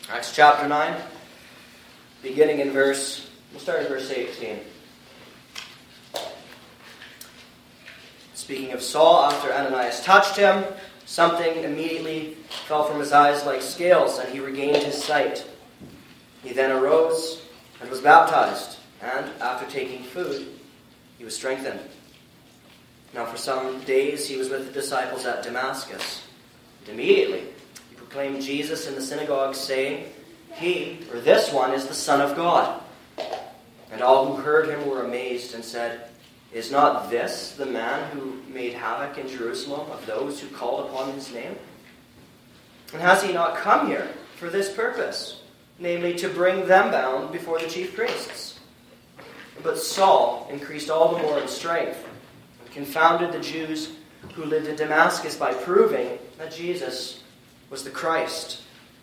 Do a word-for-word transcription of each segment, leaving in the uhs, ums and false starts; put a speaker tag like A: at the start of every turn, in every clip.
A: Acts chapter nine, beginning in verse, we'll start in verse eighteen. Speaking of Saul, after Ananias touched him, something immediately fell from his eyes like scales, and he regained his sight. He then arose and was baptized, and after taking food, he was strengthened. Now for some days he was with the disciples at Damascus. And immediately he proclaimed Jesus in the synagogue, saying, "He, or this one, is the Son of God." And all who heard him were amazed and said, "Is not this the man who made havoc in Jerusalem of those who called upon his name? And has he not come here for this purpose, namely to bring them bound before the chief priests?" But Saul increased all the more in strength and confounded the Jews who lived in Damascus by proving that Jesus was the Christ.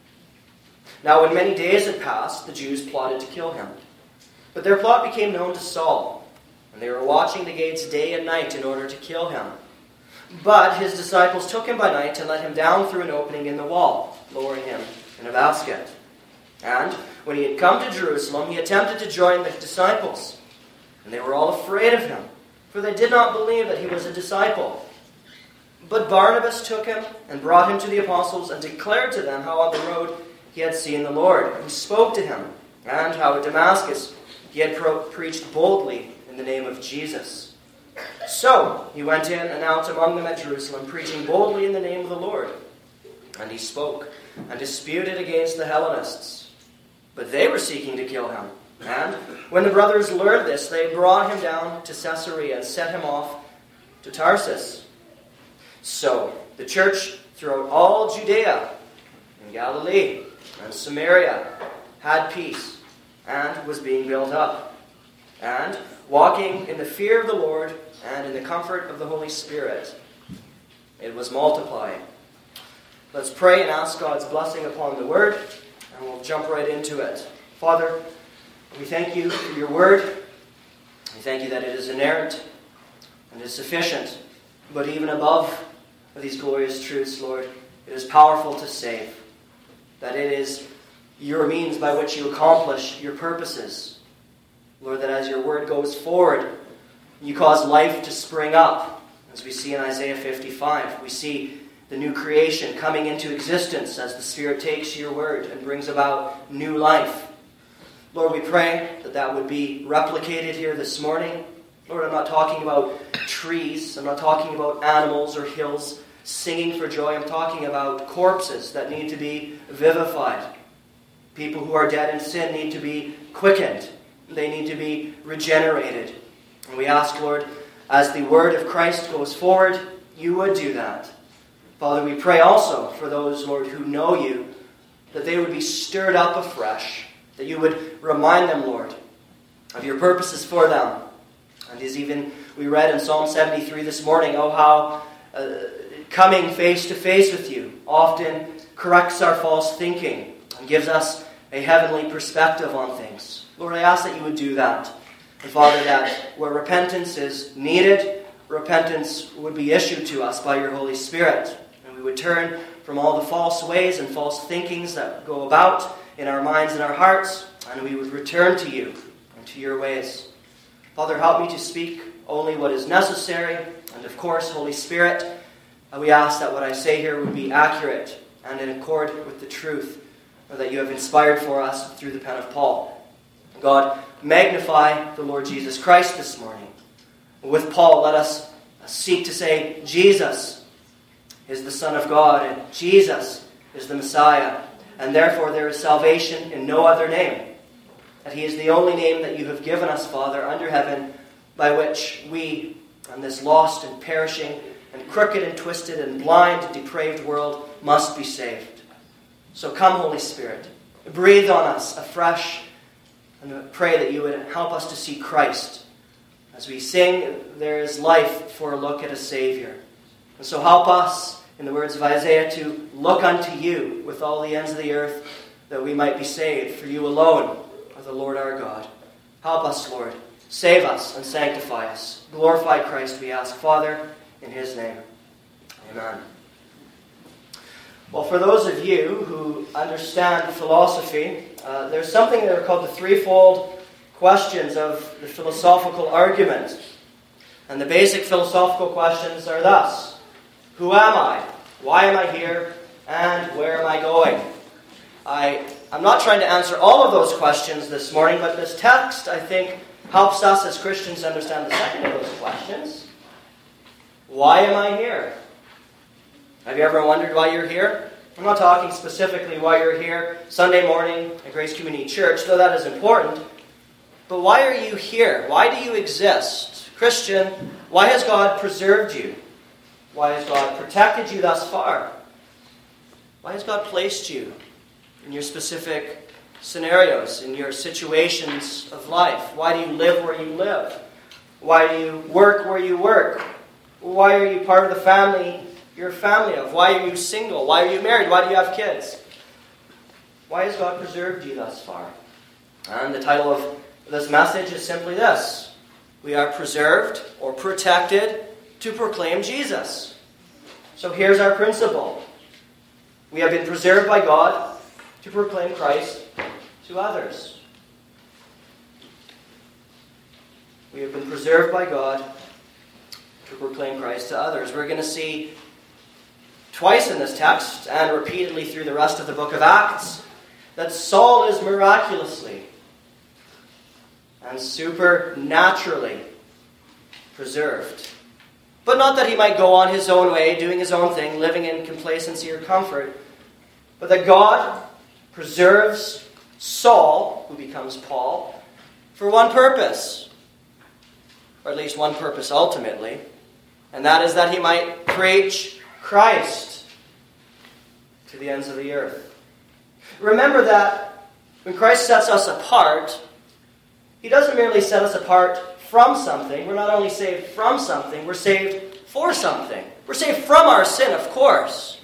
A: Now when many days had passed, the Jews plotted to kill him. But their plot became known to Saul, and they were watching the gates day and night in order to kill him. But his disciples took him by night and let him down through an opening in the wall, lowering him in a basket. And when he had come to Jerusalem, he attempted to join the disciples. And they were all afraid of him, for they did not believe that he was a disciple. But Barnabas took him and brought him to the apostles and declared to them how on the road he had seen the Lord, who spoke to him, and how at Damascus he had pro- preached boldly in the name of Jesus. So he went in and out among them at Jerusalem, preaching boldly in the name of the Lord. And he spoke and disputed against the Hellenists. But they were seeking to kill him. And when the brothers learned this, they brought him down to Caesarea and set him off to Tarsus. So the church throughout all Judea and Galilee and Samaria had peace and was being built up, and walking in the fear of the Lord and in the comfort of the Holy Spirit, it was multiplying. Let's pray and ask God's blessing upon the word, and we'll jump right into it. Father, we thank you for your word. We thank you that it is inerrant and is sufficient, but even above these glorious truths, Lord, it is powerful to save, that it is your means by which you accomplish your purposes. Lord, that as your word goes forward, you cause life to spring up. As we see in Isaiah fifty-five, we see the new creation coming into existence as the Spirit takes your word and brings about new life. Lord, we pray that that would be replicated here this morning. Lord, I'm not talking about trees. I'm not talking about animals or hills singing for joy. I'm talking about corpses that need to be vivified. People who are dead in sin need to be quickened. They need to be regenerated. And we ask, Lord, as the word of Christ goes forward, you would do that. Father, we pray also for those, Lord, who know you, that they would be stirred up afresh, that you would remind them, Lord, of your purposes for them. And as even we read in Psalm seventy-three this morning, oh, how uh, coming face to face with you often corrects our false thinking and gives us a heavenly perspective on things. Lord, I ask that you would do that. And Father, that where repentance is needed, repentance would be issued to us by your Holy Spirit. And we would turn from all the false ways and false thinkings that go about in our minds and our hearts, and we would return to you and to your ways. Father, help me to speak only what is necessary. And of course, Holy Spirit, we ask that what I say here would be accurate and in accord with the truth that you have inspired for us through the pen of Paul. God, magnify the Lord Jesus Christ this morning. With Paul, let us seek to say Jesus is the Son of God and Jesus is the Messiah, and therefore there is salvation in no other name. That he is the only name that you have given us, Father, under heaven, by which we, in this lost and perishing and crooked and twisted and blind and depraved world, must be saved. So come, Holy Spirit, breathe on us afresh, and pray that you would help us to see Christ. As we sing, there is life for a look at a Savior. And so help us, in the words of Isaiah, to look unto you with all the ends of the earth, that we might be saved. For you alone are the Lord our God. Help us, Lord. Save us and sanctify us. Glorify Christ, we ask, Father, in his name. Amen. Well, for those of you who understand philosophy, uh, there's something that are called the threefold questions of the philosophical argument. And the basic philosophical questions are thus: who am I? Why am I here? And where am I going? I, I'm not trying to answer all of those questions this morning, but this text, I think, helps us as Christians understand the second of those questions. Why am I here? Have you ever wondered why you're here? I'm not talking specifically why you're here Sunday morning at Grace Community Church, though that is important. But why are you here? Why do you exist? Christian, why has God preserved you? Why has God protected you thus far? Why has God placed you in your specific scenarios, in your situations of life? Why do you live where you live? Why do you work where you work? Why are you part of the family you're a family of? Why are you single? Why are you married? Why do you have kids? Why has God preserved you thus far? And the title of this message is simply this: we are preserved or protected to proclaim Jesus. So here's our principle. We have been preserved by God to proclaim Christ to others. We have been preserved by God to proclaim Christ to others. We're going to see twice in this text, and repeatedly through the rest of the book of Acts, that Saul is miraculously and supernaturally preserved. But not that he might go on his own way, doing his own thing, living in complacency or comfort, but that God preserves Saul, who becomes Paul, for one purpose, or at least one purpose ultimately, and that is that he might preach Christ to the ends of the earth. Remember that when Christ sets us apart, He doesn't merely set us apart from something. We're not only saved from something, we're saved for something. We're saved from our sin, of course.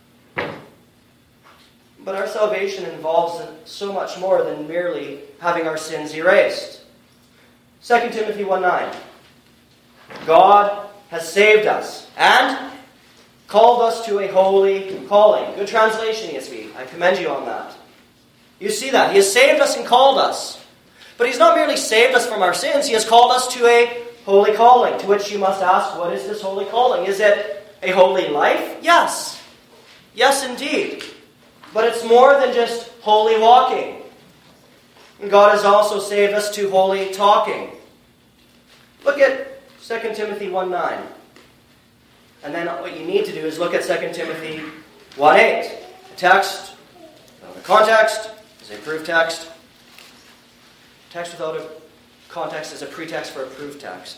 A: But our salvation involves so much more than merely having our sins erased. Second Timothy one nine. God has saved us and called us to a holy calling. Good translation, E S V. I commend you on that. You see that. He has saved us and called us. But He's not merely saved us from our sins. He has called us to a holy calling, to which you must ask, what is this holy calling? Is it a holy life? Yes. Yes, indeed. But it's more than just holy walking. And God has also saved us to holy talking. Look at Second Timothy one nine. And then what you need to do is look at Second Timothy one eight. The text, without a context, is a proof text. Text without a context is a pretext for a proof text.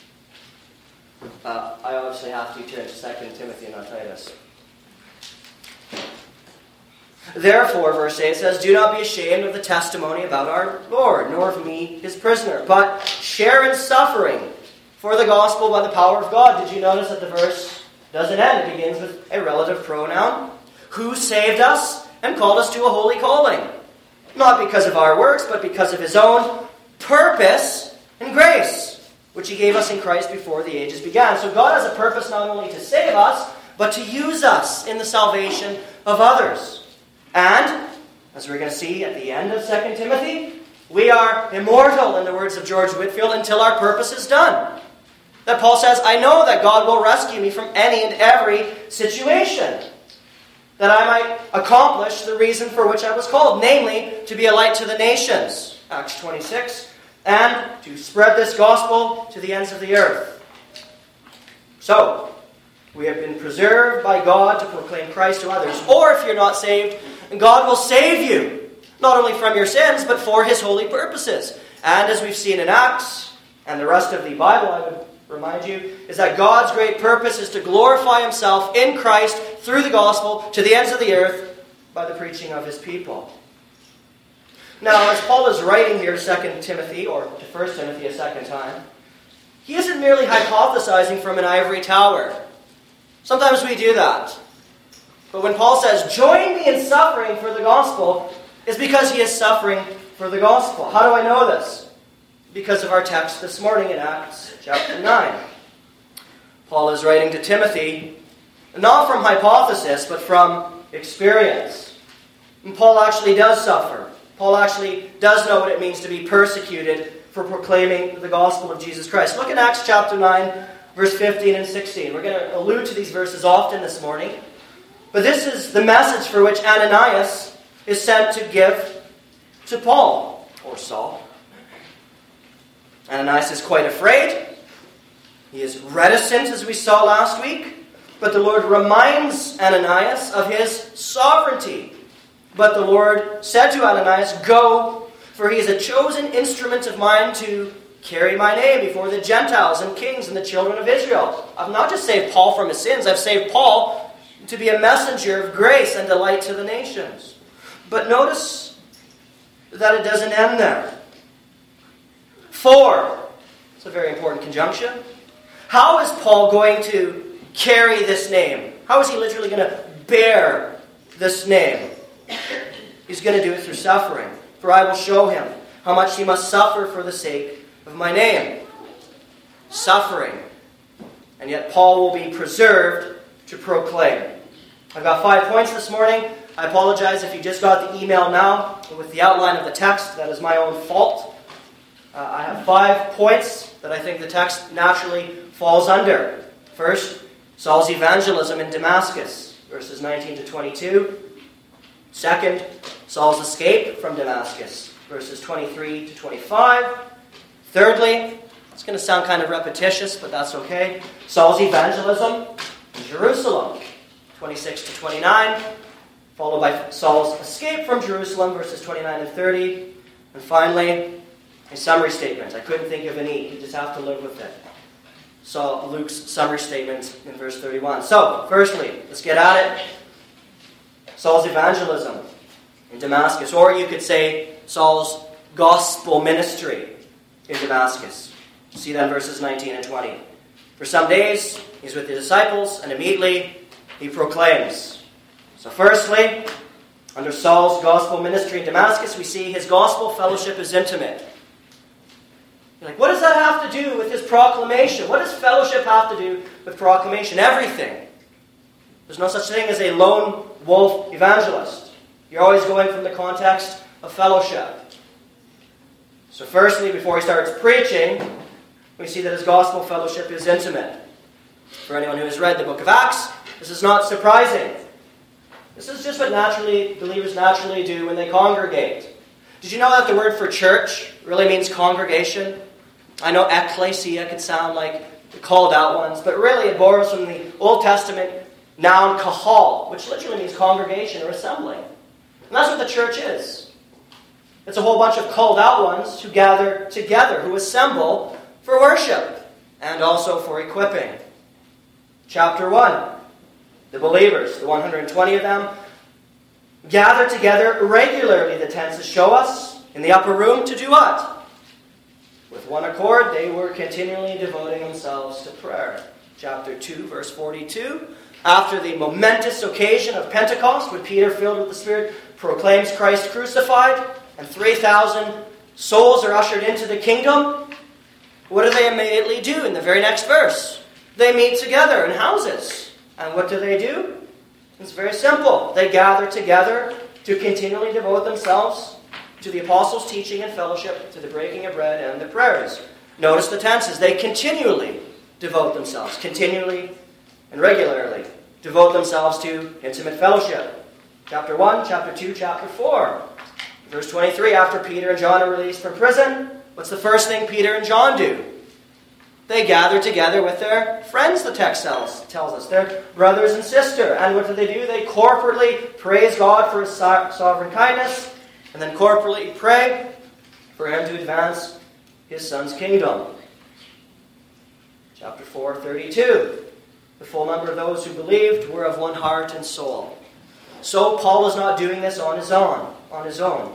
A: Uh, I obviously have to turn to Second Timothy and not Titus. Therefore, verse eight says, do not be ashamed of the testimony about our Lord, nor of me, His prisoner, but share in suffering for the gospel by the power of God. Did you notice that the verse doesn't end? It begins with a relative pronoun. Who saved us and called us to a holy calling. Not because of our works, but because of His own purpose and grace, which He gave us in Christ before the ages began. So God has a purpose not only to save us, but to use us in the salvation of others. And, as we're going to see at the end of Second Timothy, we are immortal, in the words of George Whitefield, until our purpose is done. That Paul says, I know that God will rescue me from any and every situation, that I might accomplish the reason for which I was called, namely, to be a light to the nations, Acts twenty-six, and to spread this gospel to the ends of the earth. So, we have been preserved by God to proclaim Christ to others. Or if you're not saved, God will save you, not only from your sins, but for His holy purposes. And as we've seen in Acts, and the rest of the Bible, I would remind you, is that God's great purpose is to glorify Himself in Christ through the gospel to the ends of the earth by the preaching of His people. Now, as Paul is writing here Second Timothy, or to First Timothy a second time, he isn't merely hypothesizing from an ivory tower. Sometimes we do that. But when Paul says, join me in suffering for the gospel, it's because he is suffering for the gospel. How do I know this? Because of our text this morning in Acts chapter nine. Paul is writing to Timothy, not from hypothesis, but from experience. And Paul actually does suffer. Paul actually does know what it means to be persecuted for proclaiming the gospel of Jesus Christ. Look at Acts chapter nine, verse fifteen and sixteen. We're going to allude to these verses often this morning. But this is the message for which Ananias is sent to give to Paul, or Saul. Ananias is quite afraid. He is reticent, as we saw last week. But the Lord reminds Ananias of his sovereignty. But the Lord said to Ananias, "Go, for he is a chosen instrument of mine to carry my name before the Gentiles and kings and the children of Israel." I've not just saved Paul from his sins, I've saved Paul to be a messenger of grace and delight to the nations. But notice that it doesn't end there. For, it's a very important conjunction. How is Paul going to carry this name? How is he literally going to bear this name? He's going to do it through suffering. For I will show him how much he must suffer for the sake of my name. Suffering. And yet Paul will be preserved to proclaim. I've got five points this morning. I apologize if you just got the email now with the outline of the text. That is my own fault. Uh, I have five points that I think the text naturally falls under. First, Saul's evangelism in Damascus, verses nineteen to twenty-two. Second, Saul's escape from Damascus, verses twenty-three to twenty-five. Thirdly, it's going to sound kind of repetitious, but that's okay. Saul's evangelism in Jerusalem, twenty-six to twenty-nine. Followed by Saul's escape from Jerusalem, verses twenty-nine and thirty. And finally, a summary statement. I couldn't think of any. You just have to live with it. So Luke's summary statement in verse thirty-one. So, firstly, let's get at it. Saul's evangelism in Damascus. Or you could say Saul's gospel ministry in Damascus. See that in verses nineteen and twenty. For some days, he's with the disciples, and immediately he proclaims. So firstly, under Saul's gospel ministry in Damascus, we see his gospel fellowship is intimate. You're like, what does that have to do with his proclamation? What does fellowship have to do with proclamation? Everything. There's no such thing as a lone wolf evangelist. You're always going from the context of fellowship. So firstly, before he starts preaching, we see that his gospel fellowship is intimate. For anyone who has read the book of Acts, this is not surprising. This is just what naturally believers naturally do when they congregate. Did you know that the word for church really means congregation? I know ecclesia could sound like the called out ones, but really it borrows from the Old Testament noun kahal, which literally means congregation or assembly. And that's what the church is. It's a whole bunch of called out ones who gather together, who assemble for worship and also for equipping. Chapter one. The believers, the one hundred twenty of them, gather together regularly, the tenses show us, in the upper room to do what? With one accord, they were continually devoting themselves to prayer. Chapter two, verse forty-two. After the momentous occasion of Pentecost, when Peter, filled with the Spirit, proclaims Christ crucified, and three thousand souls are ushered into the kingdom, what do they immediately do in the very next verse? They meet together in houses. And what do they do? It's very simple. They gather together to continually devote themselves to the apostles' teaching and fellowship, to the breaking of bread and the prayers. Notice the tenses. They continually devote themselves, continually and regularly devote themselves to intimate fellowship. Chapter one, chapter two, chapter four. Verse twenty-three, after Peter and John are released from prison, what's the first thing Peter and John do? They gather together with their friends, the text tells, tells us, their brothers and sister. And what do they do? They corporately praise God for His so- sovereign kindness, and then corporately pray for Him to advance His Son's kingdom. Chapter four, thirty-two. The full number of those who believed were of one heart and soul. So Paul is not doing this on his own. On his own.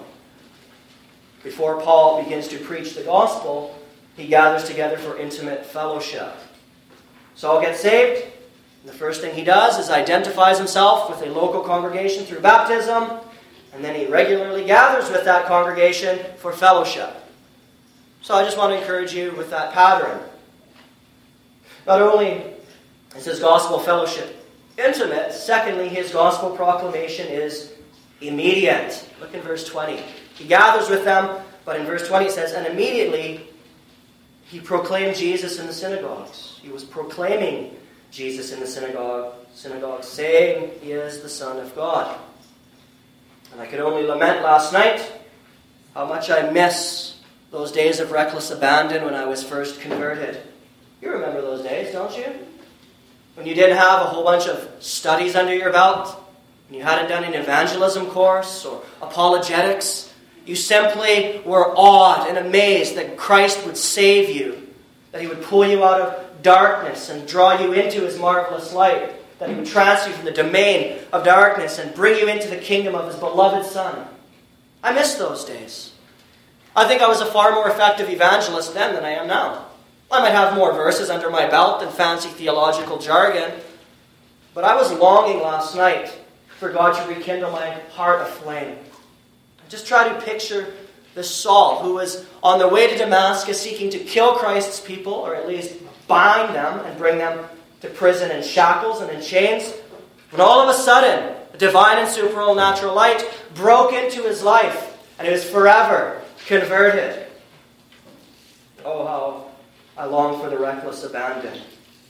A: Before Paul begins to preach the gospel, he gathers together for intimate fellowship. Saul gets saved. The first thing he does is identifies himself with a local congregation through baptism, and then he regularly gathers with that congregation for fellowship. So I just want to encourage you with that pattern. Not only is his gospel fellowship intimate. Secondly, his gospel proclamation is immediate. Look in verse twenty. He gathers with them, but in verse twenty it says, and immediately he proclaimed Jesus in the synagogues. He was proclaiming Jesus in the synagogue, synagogue, saying he is the Son of God. And I could only lament last night how much I miss those days of reckless abandon when I was first converted. You remember those days, don't you? When you didn't have a whole bunch of studies under your belt, when you hadn't done an evangelism course or apologetics, you simply were awed and amazed that Christ would save you, that he would pull you out of darkness and draw you into his marvelous light, that he would transfer you from the domain of darkness and bring you into the kingdom of his beloved Son. I miss those days. I think I was a far more effective evangelist then than I am now. I might have more verses under my belt and fancy theological jargon, but I was longing last night for God to rekindle my heart aflame. I just try to picture the Saul who was on the way to Damascus seeking to kill Christ's people, or at least bind them and bring them to prison in shackles and in chains, when all of a sudden a divine and supernatural light broke into his life and he was forever converted. Oh, how I long for the reckless abandon.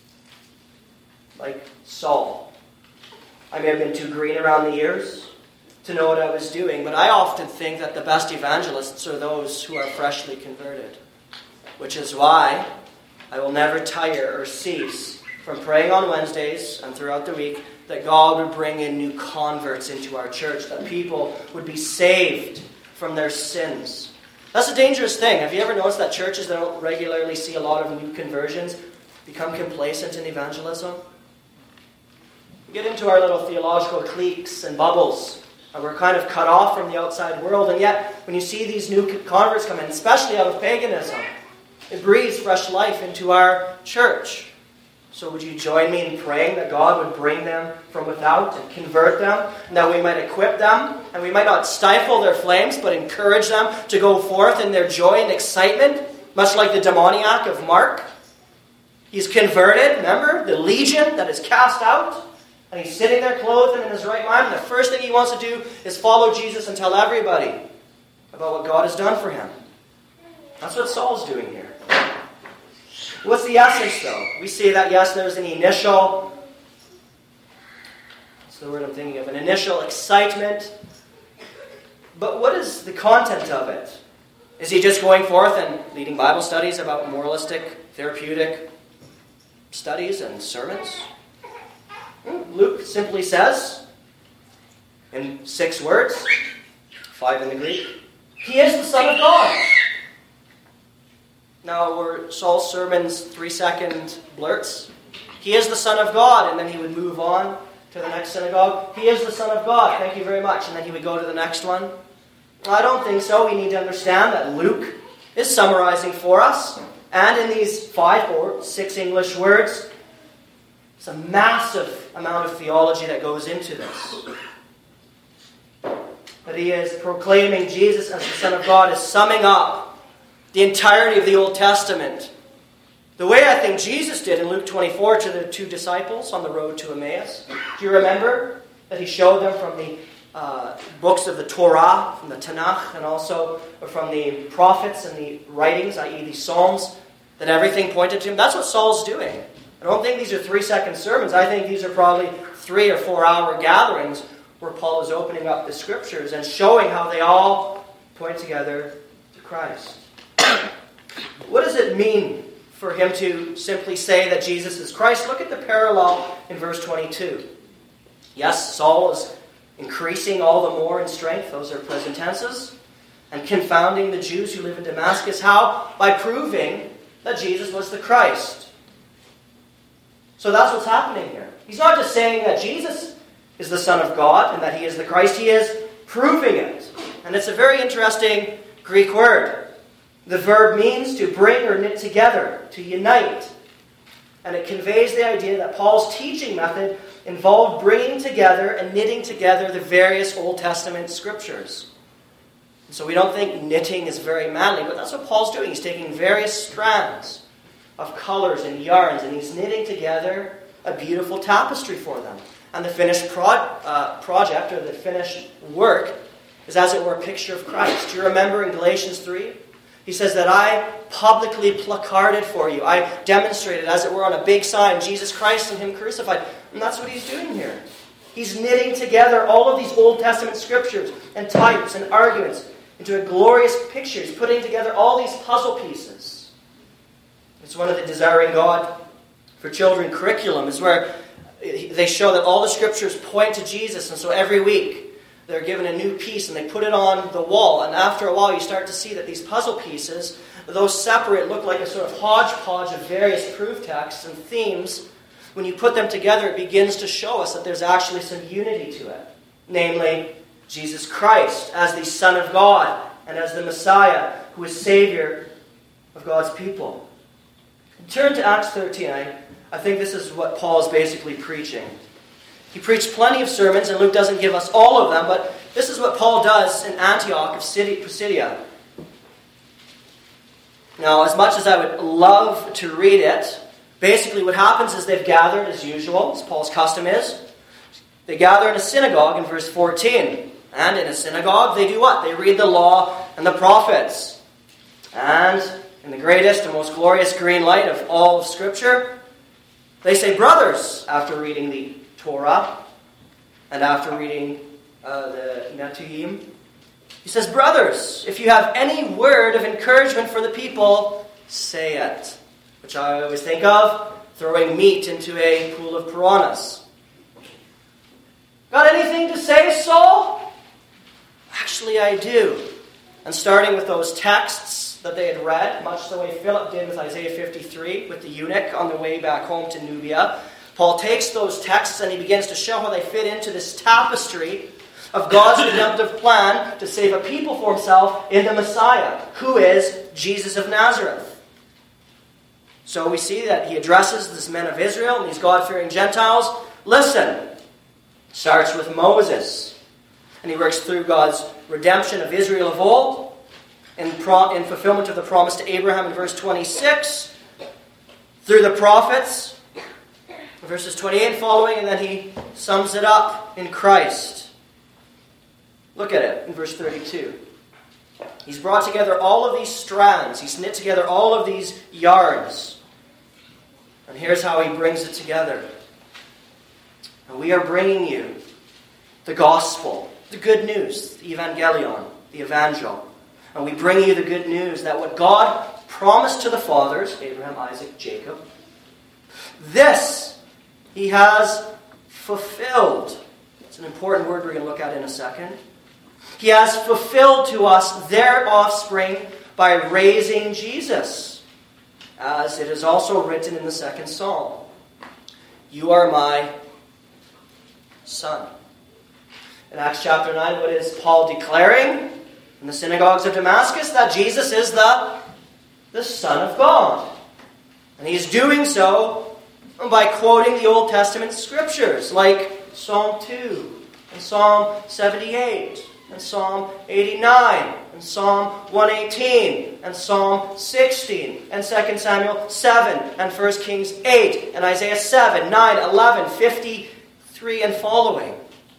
A: Like Saul. I may have been too green around the ears to know what I was doing, but I often think that the best evangelists are those who are freshly converted. Which is why I will never tire or cease from praying on Wednesdays and throughout the week that God would bring in new converts into our church, that people would be saved from their sins. That's a dangerous thing. Have you ever noticed that churches that don't regularly see a lot of new conversions become complacent in evangelism? We get into our little theological cliques and bubbles, and we're kind of cut off from the outside world, and yet when you see these new converts come in, especially out of paganism, it breathes fresh life into our church. So would you join me in praying that God would bring them from without and convert them, and that we might equip them, and we might not stifle their flames, but encourage them to go forth in their joy and excitement, much like the demoniac of Mark. He's converted, remember, the legion that is cast out, and he's sitting there clothed and in his right mind, and the first thing he wants to do is follow Jesus and tell everybody about what God has done for him. That's what Saul's doing here. What's the essence, though? We see that, yes, there's an initial, what's the word I'm thinking of? An initial excitement. But what is the content of it? Is he just going forth and leading Bible studies about moralistic, therapeutic studies and sermons? Luke simply says, in six words, five in the Greek, he is the Son of God. Now, were Saul's sermons three-second blurts? He is the Son of God, and then he would move on to the next synagogue. He is the Son of God, thank you very much, and then he would go to the next one. Well, I don't think so. We need to understand that Luke is summarizing for us, and in these five or six English words, it's a massive amount of theology that goes into this. That he is proclaiming Jesus as the Son of God, is summing up the entirety of the Old Testament. The way I think Jesus did in Luke twenty-four to the two disciples on the road to Emmaus. Do you remember that he showed them from the uh, books of the Torah, from the Tanakh, and also from the prophets and the writings, that is the Psalms, that everything pointed to him? That's what Saul's doing. I don't think these are three-second sermons. I think these are probably three- or four-hour gatherings where Paul is opening up the Scriptures and showing how they all point together to Christ. What does it mean for him to simply say that Jesus is Christ? Look at the parallel in verse twenty-two. Yes, Saul is increasing all the more in strength. Those are present tenses. And confounding the Jews who live in Damascus. How? By proving that Jesus was the Christ. So that's what's happening here. He's not just saying that Jesus is the Son of God and that he is the Christ. He is proving it. And it's a very interesting Greek word. The verb means to bring or knit together, to unite. And it conveys the idea that Paul's teaching method involved bringing together and knitting together the various Old Testament scriptures. And so we don't think knitting is very manly, but that's what Paul's doing. He's taking various strands of colors and yarns, and he's knitting together a beautiful tapestry for them. And the finished pro- uh, project, or the finished work, is as it were a picture of Christ. Do you remember in Galatians three? He says that I publicly placarded for you. I demonstrated, as it were, on a big sign, Jesus Christ and Him crucified. And that's what he's doing here. He's knitting together all of these Old Testament scriptures and types and arguments into a glorious picture. He's putting together all these puzzle pieces. It's one of the Desiring God for Children curriculum, is where they show that all the scriptures point to Jesus. And so every week they're given a new piece and they put it on the wall. And after a while you start to see that these puzzle pieces, though separate, look like a sort of hodgepodge of various proof texts and themes. When you put them together, it begins to show us that there's actually some unity to it. Namely, Jesus Christ as the Son of God and as the Messiah who is Savior of God's people. Turn to Acts thirteen. I, I think this is what Paul is basically preaching. He preached plenty of sermons, and Luke doesn't give us all of them, but this is what Paul does in Antioch of Pisidia. Now, as much as I would love to read it, basically what happens is they've gathered as usual, as Paul's custom is. They gather in a synagogue in verse fourteen. And in a synagogue, they do what? They read the law and the prophets. And in the greatest and most glorious green light of all of Scripture, they say, brothers, after reading the Torah and after reading uh, the Netuhim. He says, brothers, if you have any word of encouragement for the people, say it. Which I always think of, throwing meat into a pool of piranhas. Got anything to say, Saul? Actually, I do. And starting with those texts that they had read, much the way Philip did with Isaiah fifty-three, with the eunuch on the way back home to Nubia, Paul takes those texts and he begins to show how they fit into this tapestry of God's redemptive plan to save a people for himself in the Messiah, who is Jesus of Nazareth. So we see that he addresses these men of Israel and these God-fearing Gentiles. Listen, starts with Moses. And he works through God's redemption of Israel of old, in, pro- in fulfillment of the promise to Abraham in verse twenty-six, through the prophets, verses twenty-eight and following, and then he sums it up in Christ. Look at it in verse thirty-two. He's brought together all of these strands. He's knit together all of these yards. And here's how he brings it together. And we are bringing you the gospel, the good news, the evangelion, the evangel. And we bring you the good news that what God promised to the fathers, Abraham, Isaac, Jacob, this he has fulfilled. It's an important word we're going to look at in a second. He has fulfilled to us their offspring by raising Jesus, as it is also written in the second psalm. You are my son. In Acts chapter nine, what is Paul declaring in the synagogues of Damascus? That Jesus is the, the Son of God. And he's doing so by quoting the Old Testament scriptures, like Psalm two, and Psalm seventy-eight, and Psalm eighty-nine, and Psalm one eighteen, and Psalm sixteen, and Second Samuel seven, and First Kings eight, and Isaiah seven, nine, eleven, fifty-three, and following.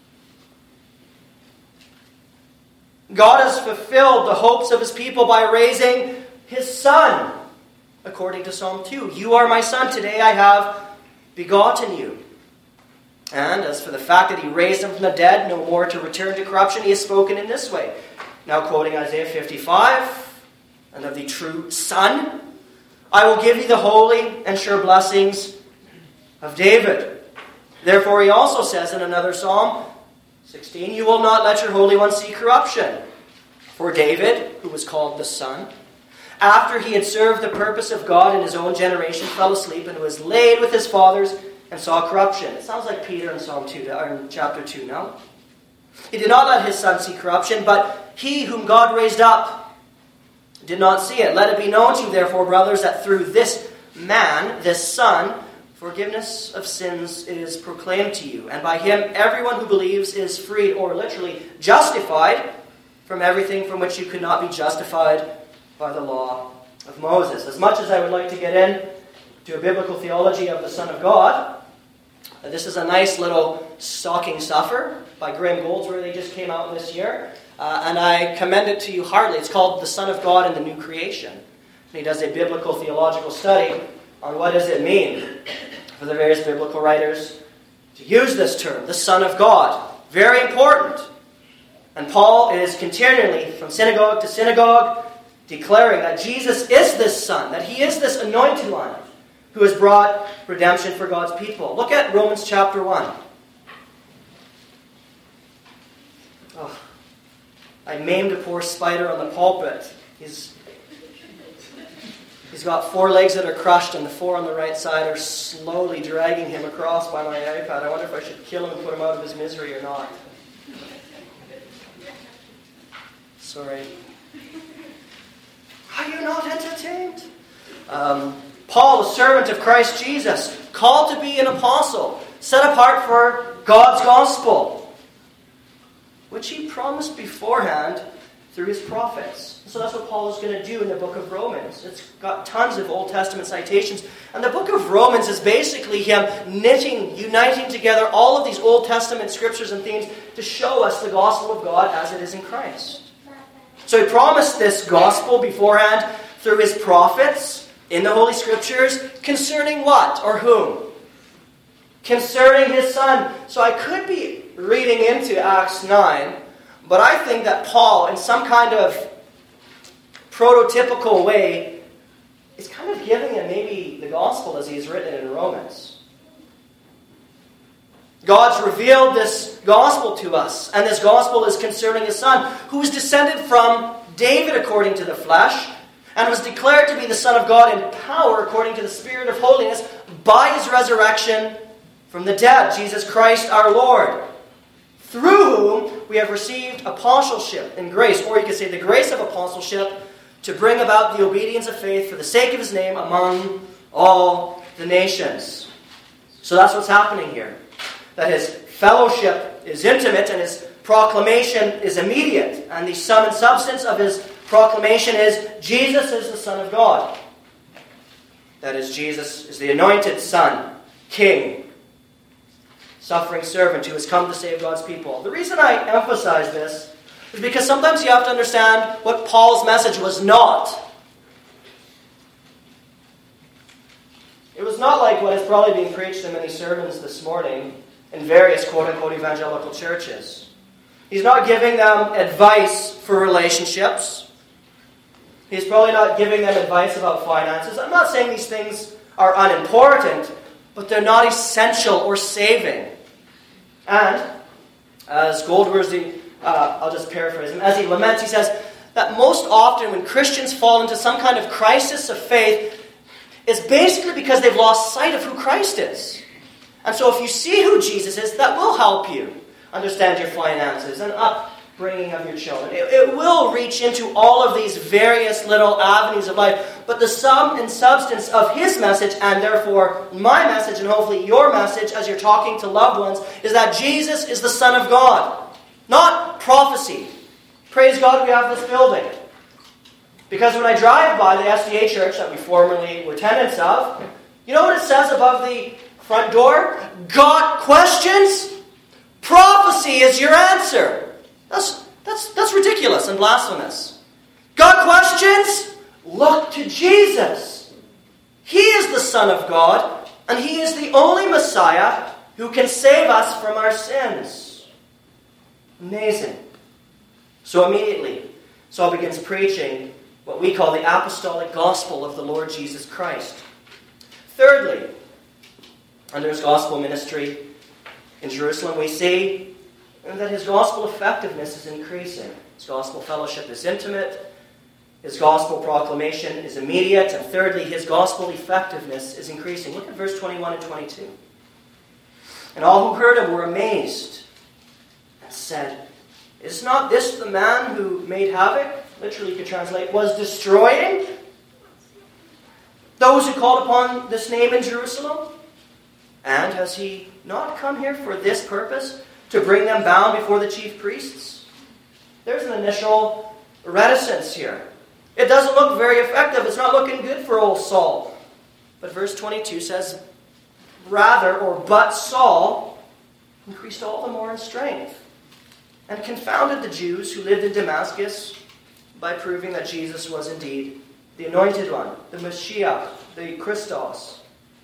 A: God has fulfilled the hopes of his people by raising his Son, according to Psalm two. You are my Son, today I have begotten you. And as for the fact that he raised him from the dead, no more to return to corruption, he has spoken in this way. Now quoting Isaiah fifty-five, and of the true Son, I will give you the holy and sure blessings of David. Therefore he also says in another psalm, sixteen, you will not let your Holy One see corruption. For David, who was called the Son, after he had served the purpose of God in his own generation, fell asleep and was laid with his fathers and saw corruption. It sounds like Peter in Psalm two, or in chapter two, no? He did not let his Son see corruption, but he whom God raised up did not see it. Let it be known to you, therefore, brothers, that through this man, this Son, forgiveness of sins is proclaimed to you. And by him, everyone who believes is freed, or literally justified, from everything from which you could not be justified by the law of Moses. As much as I would like to get in to a biblical theology of the Son of God, Uh, this is a nice little stocking stuffer by Graham Goldsworthy. They just came out this year. Uh, and I commend it to you heartily. It's called The Son of God and the New Creation. And he does a biblical theological study on what does it mean for the various biblical writers to use this term, the Son of God. Very important. And Paul is continually, from synagogue to synagogue, declaring that Jesus is this Son, that he is this anointed one who has brought redemption for God's people. Look at Romans chapter one. Oh, I maimed a poor spider on the pulpit. He's, he's got four legs that are crushed, and the four on the right side are slowly dragging him across by my iPad. I wonder if I should kill him and put him out of his misery or not. Sorry. Are you not entertained? Um, Paul, a servant of Christ Jesus, called to be an apostle, set apart for God's gospel, which he promised beforehand through his prophets. So that's what Paul is going to do in the book of Romans. It's got tons of Old Testament citations. And the book of Romans is basically him knitting, uniting together all of these Old Testament scriptures and themes to show us the gospel of God as it is in Christ. So he promised this gospel beforehand through his prophets in the Holy Scriptures concerning what or whom? Concerning his Son. So I could be reading into Acts nine, but I think that Paul, in some kind of prototypical way, is kind of giving him maybe the gospel as he's written it in Romans. God's revealed this gospel to us, and this gospel is concerning his Son, who is descended from David according to the flesh, and was declared to be the Son of God in power according to the Spirit of holiness by his resurrection from the dead, Jesus Christ our Lord, through whom we have received apostleship and grace, or you could say the grace of apostleship, to bring about the obedience of faith for the sake of his name among all the nations. So that's what's happening here. That his fellowship is intimate and his proclamation is immediate. And the sum and substance of his proclamation is Jesus is the Son of God. That is, Jesus is the anointed Son, King, suffering servant who has come to save God's people. The reason I emphasize this is because sometimes you have to understand what Paul's message was not. It was not like what is probably being preached in many sermons this morning in various quote-unquote evangelical churches. He's not giving them advice for relationships. He's probably not giving them advice about finances. I'm not saying these things are unimportant, but they're not essential or saving. And, as Goldsworthy, uh, I'll just paraphrase him, as he laments, he says that most often when Christians fall into some kind of crisis of faith, it's basically because they've lost sight of who Christ is. And so if you see who Jesus is, that will help you understand your finances and upbringing of your children. It, it will reach into all of these various little avenues of life. But the sum and substance of his message, and therefore my message, and hopefully your message as you're talking to loved ones, is that Jesus is the Son of God. Not prophecy. Praise God we have this building. Because when I drive by the S D A church that we formerly were tenants of, you know what it says above the front door? Got questions? Prophecy is your answer. That's, that's, that's ridiculous and blasphemous. Got questions? Look to Jesus. He is the Son of God, and he is the only Messiah who can save us from our sins. Amazing. So immediately, Saul begins preaching what we call the apostolic gospel of the Lord Jesus Christ. Thirdly, under his gospel ministry in Jerusalem, we see that his gospel effectiveness is increasing. His gospel fellowship is intimate. His gospel proclamation is immediate. And thirdly, his gospel effectiveness is increasing. Look at verse twenty-one and twenty-two. And all who heard him were amazed and said, "Is not this the man who made havoc?" Literally, you could translate, was destroying those who called upon this name in Jerusalem? And has he not come here for this purpose, to bring them bound before the chief priests? There's an initial reticence here. It doesn't look very effective. It's not looking good for old Saul. But verse twenty-two says, rather, or but Saul, increased all the more in strength and confounded the Jews who lived in Damascus by proving that Jesus was indeed the Anointed One, the Messiah, the Christos.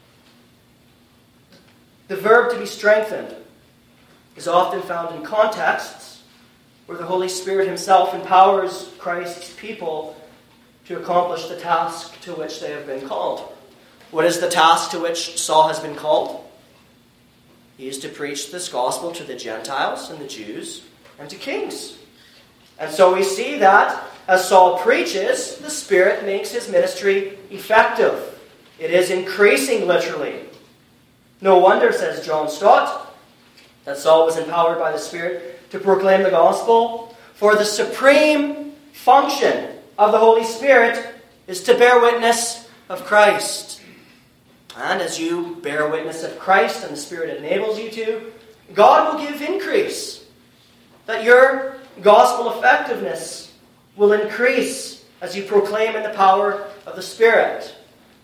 A: The verb to be strengthened is often found in contexts where the Holy Spirit himself empowers Christ's people to accomplish the task to which they have been called. What is the task to which Saul has been called? He is to preach this gospel to the Gentiles and the Jews and to kings. And so we see that as Saul preaches, the Spirit makes his ministry effective. It is increasing literally. No wonder, says John Stott, that Saul was empowered by the Spirit to proclaim the gospel, for the supreme function of the Holy Spirit is to bear witness of Christ. And as you bear witness of Christ and the Spirit enables you to, God will give increase. That your gospel effectiveness will increase as you proclaim in the power of the Spirit.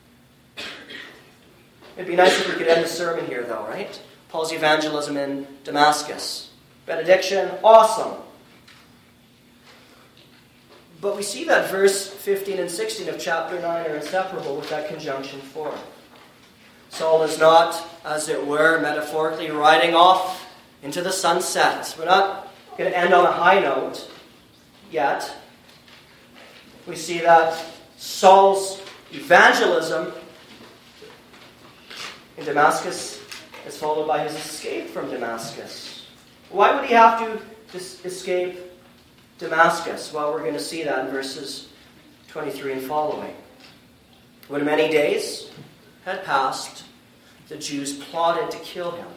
A: It'd be nice if we could end the sermon here, though, right? Paul's evangelism in Damascus. Benediction, awesome. But we see that verse fifteen and sixteen of chapter nine are inseparable with that conjunction for. Saul is not, as it were, metaphorically riding off into the sunset. We're not going to end on a high note yet. We see that Saul's evangelism in Damascus is followed by his escape from Damascus. Why would he have to dis- escape Damascus? Well, we're going to see that in verses twenty-three and following. When many days had passed, the Jews plotted to kill him.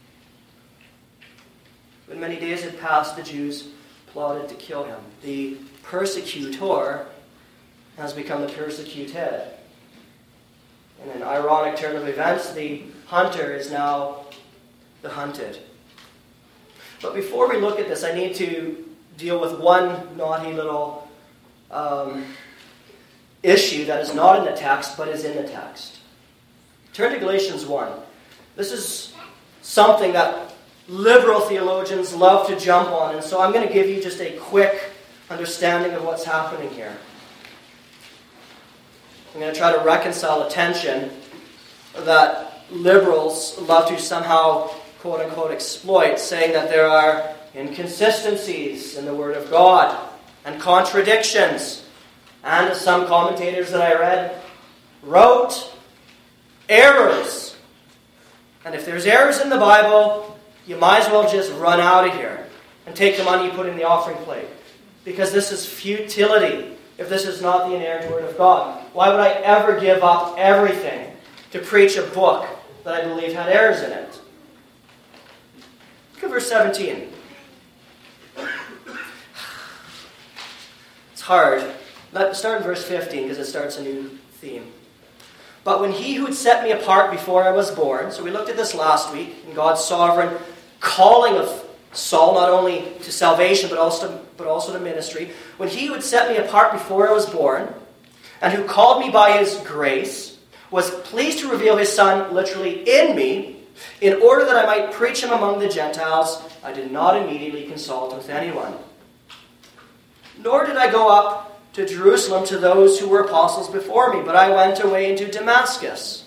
A: When many days had passed, the Jews plotted to kill him. The persecutor has become the persecuted. In an ironic turn of events, the hunter is now the hunted. But before we look at this, I need to deal with one naughty little um, issue that is not in the text, but is in the text. Turn to Galatians one. This is something that liberal theologians love to jump on, and so I'm going to give you just a quick understanding of what's happening here. I'm going to try to reconcile a tension that liberals love to somehow, quote-unquote, exploit, saying that there are inconsistencies in the Word of God and contradictions. And as some commentators that I read wrote, errors. And if there's errors in the Bible, you might as well just run out of here and take the money you put in the offering plate. Because this is futility if this is not the inerrant Word of God. Why would I ever give up everything to preach a book that I believe had errors in it? Look at verse seventeen. It's hard. Let's start in verse fifteen because it starts a new theme. But when he who had set me apart before I was born, so we looked at this last week, in God's sovereign calling of Saul, not only to salvation, but also, but also to ministry. When he who had set me apart before I was born, and who called me by his grace, was pleased to reveal his Son literally in me, in order that I might preach him among the Gentiles, I did not immediately consult with anyone. Nor did I go up to Jerusalem to those who were apostles before me, but I went away into Damascus.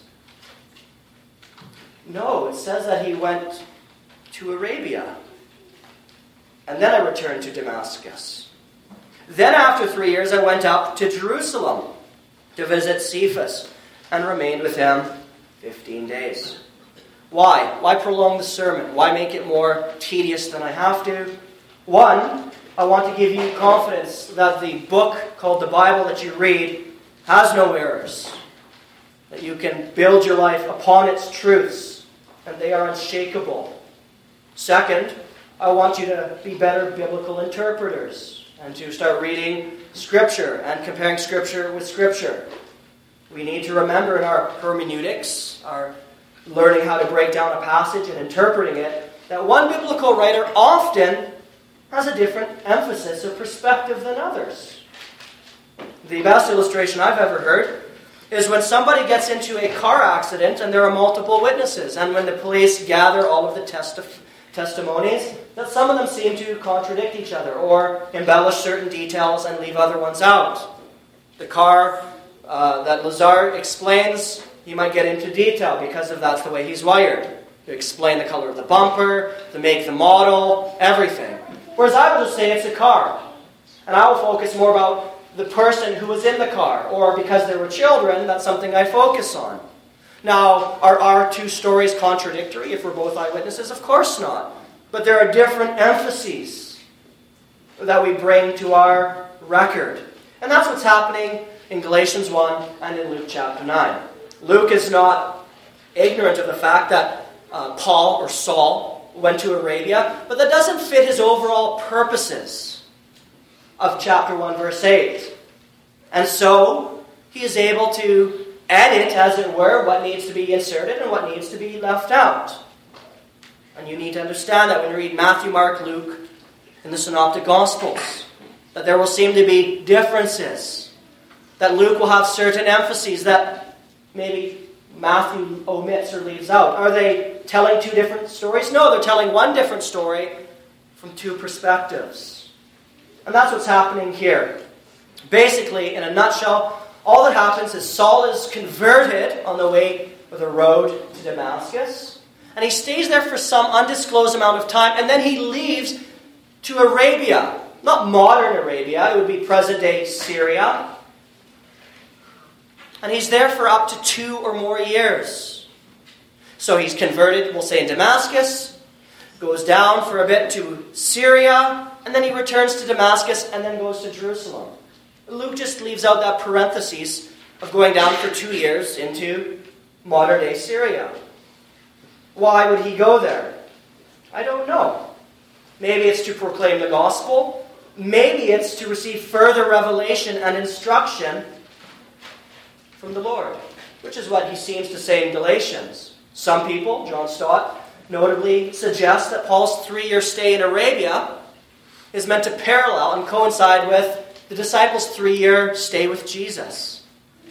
A: No, it says that he went to Arabia. And then I returned to Damascus. Then after three years I went up to Jerusalem to visit Cephas and remained with him fifteen days. Why? Why prolong the sermon? Why make it more tedious than I have to? One, I want to give you confidence that the book called the Bible that you read has no errors. That you can build your life upon its truths, and they are unshakable. Second, I want you to be better biblical interpreters and to start reading Scripture and comparing Scripture with Scripture. We need to remember in our hermeneutics, our learning how to break down a passage and interpreting it, that one biblical writer often has a different emphasis or perspective than others. The best illustration I've ever heard is when somebody gets into a car accident and there are multiple witnesses, and when the police gather all of the testi- testimonies, that some of them seem to contradict each other or embellish certain details and leave other ones out. The car uh, that Lazar explains, he might get into detail because of that's the way he's wired. To explain the color of the bumper, the make, the model, everything. Whereas I will just say it's a car. And I will focus more about the person who was in the car. Or because there were children, that's something I focus on. Now, are our two stories contradictory if we're both eyewitnesses? Of course not. But there are different emphases that we bring to our record. And that's what's happening in Galatians one and in Luke chapter nine. Luke is not ignorant of the fact that uh, Paul or Saul went to Arabia, but that doesn't fit his overall purposes of chapter one, verse eight. And so he is able to edit, as it were, what needs to be inserted and what needs to be left out. And you need to understand that when you read Matthew, Mark, Luke, and the Synoptic Gospels, that there will seem to be differences. That Luke will have certain emphases that maybe Matthew omits or leaves out. Are they telling two different stories? No, they're telling one different story from two perspectives. And that's what's happening here. Basically, in a nutshell, all that happens is Saul is converted on the way or the road to Damascus. And he stays there for some undisclosed amount of time. And then he leaves to Arabia. Not modern Arabia. It would be present-day Syria. And he's there for up to two or more years. So he's converted, we'll say, in Damascus. Goes down for a bit to Syria. And then he returns to Damascus and then goes to Jerusalem. Luke just leaves out that parenthesis of going down for two years into modern-day Syria. Why would he go there? I don't know. Maybe it's to proclaim the gospel. Maybe it's to receive further revelation and instruction from the Lord, which is what he seems to say in Galatians. Some people, John Stott, notably suggest that Paul's three-year stay in Arabia is meant to parallel and coincide with the disciples' three-year stay with Jesus.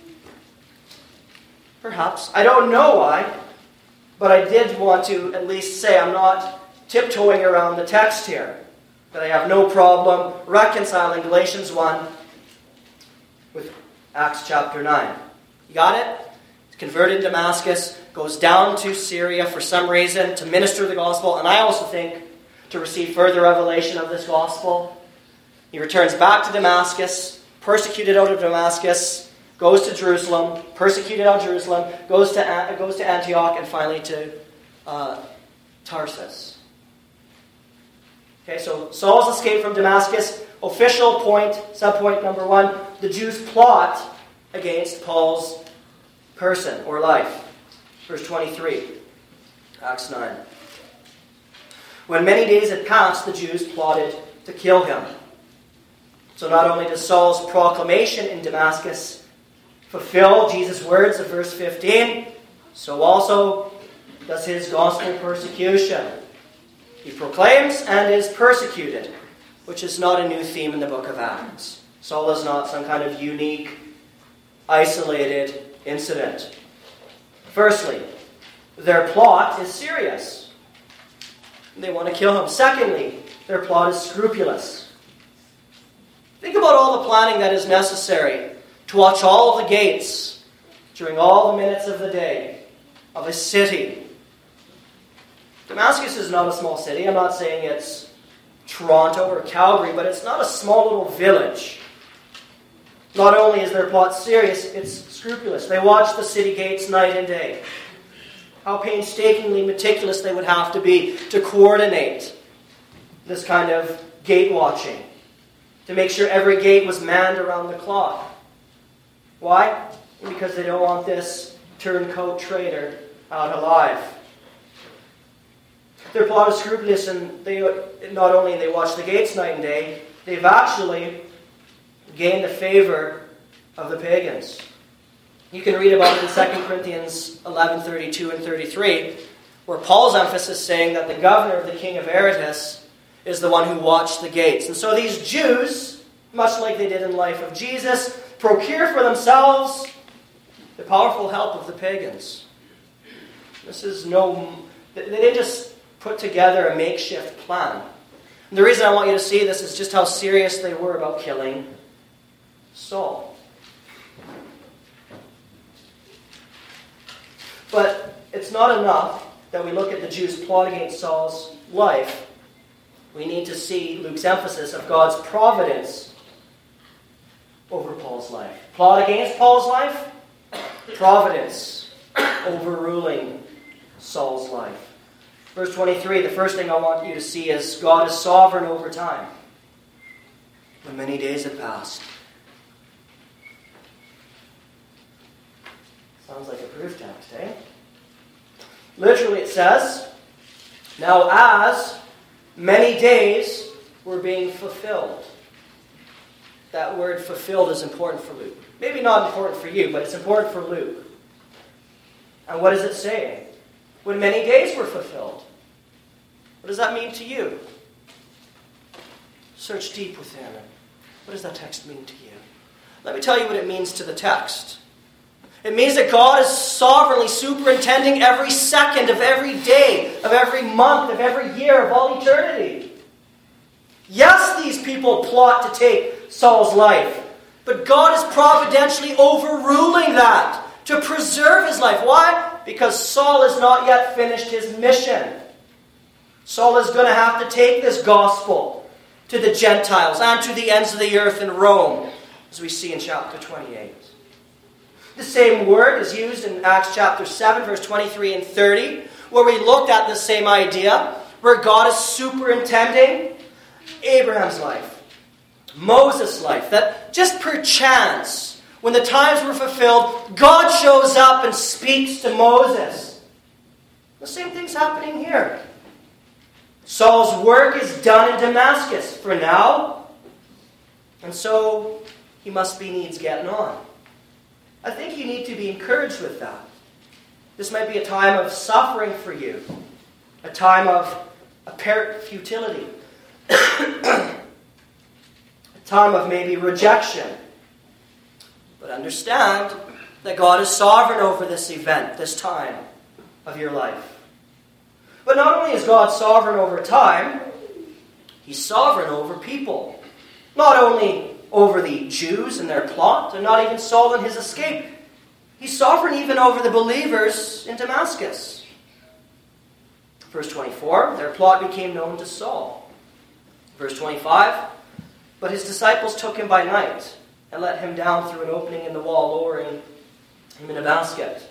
A: Perhaps. I don't know why, but I did want to at least say I'm not tiptoeing around the text here. That I have no problem reconciling Galatians one with Acts chapter nine. You got it? He's converted in Damascus, goes down to Syria for some reason to minister the gospel, and I also think to receive further revelation of this gospel. He returns back to Damascus, persecuted out of Damascus, goes to Jerusalem, persecuted out of Jerusalem, goes to, goes to Antioch, and finally to uh, Tarsus. Okay, so Saul's escape from Damascus. Official point, subpoint number one, the Jews plot against Paul's person or life. Verse twenty-three, Acts nine. When many days had passed, the Jews plotted to kill him. So not only does Saul's proclamation in Damascus fulfill Jesus' words of verse fifteen, so also does his gospel persecution. He proclaims and is persecuted, which is not a new theme in the book of Acts. Saul is not some kind of unique, isolated incident. Firstly, their plot is serious. They want to kill him. Secondly, their plot is scrupulous. Think about all the planning that is necessary to watch all of the gates during all the minutes of the day of a city. Damascus is not a small city. I'm not saying it's Toronto or Calgary, but it's not a small little village. Not only is their plot serious, it's scrupulous. They watch the city gates night and day. How painstakingly meticulous they would have to be to coordinate this kind of gate watching, to make sure every gate was manned around the clock. Why? Because they don't want this turncoat traitor out alive. Their plot is scrupulous, and they not only they watch the gates night and day, they've actually gained the favor of the pagans. You can read about it in Second Corinthians eleven, thirty-two and thirty-three, where Paul's emphasis is saying that the governor of the king of Aretas is the one who watched the gates. And so these Jews, much like they did in the life of Jesus, procure for themselves the powerful help of the pagans. This is no... They didn't just put together a makeshift plan. And the reason I want you to see this is just how serious they were about killing Saul. But it's not enough that we look at the Jews' plot against Saul's life. We need to see Luke's emphasis of God's providence over Paul's life. Plot against Paul's life, providence overruling Saul's life. Verse twenty-three, the first thing I want you to see is God is sovereign over time. When many days had passed. Sounds like a proof text, eh? Literally it says, now as many days were being fulfilled. That word fulfilled is important for Luke. Maybe not important for you, but it's important for Luke. And what is it saying? When many days were fulfilled. What does that mean to you? Search deep within. What does that text mean to you? Let me tell you what it means to the text. It means that God is sovereignly superintending every second of every day, of every month, of every year, of all eternity. Yes, these people plot to take Saul's life, but God is providentially overruling that to preserve his life. Why? Because Saul has not yet finished his mission. Saul is going to have to take this gospel to the Gentiles and to the ends of the earth in Rome, as we see in chapter twenty-eight. The same word is used in Acts chapter seven, verse twenty-three and thirty, where we looked at the same idea, where God is superintending Abraham's life, Moses' life, that just perchance, when the times were fulfilled, God shows up and speaks to Moses. The same thing's happening here. Saul's work is done in Damascus for now, and so he must be needs getting on. I think you need to be encouraged with that. This might be a time of suffering for you, a time of apparent futility, a time of maybe rejection. But understand that God is sovereign over this event, this time of your life. But not only is God sovereign over time, He's sovereign over people. Not only over the Jews and their plot, and not even Saul and his escape. He's sovereign even over the believers in Damascus. Verse twenty-four, their plot became known to Saul. Verse twenty-five, but his disciples took him by night and let him down through an opening in the wall, lowering him in a basket.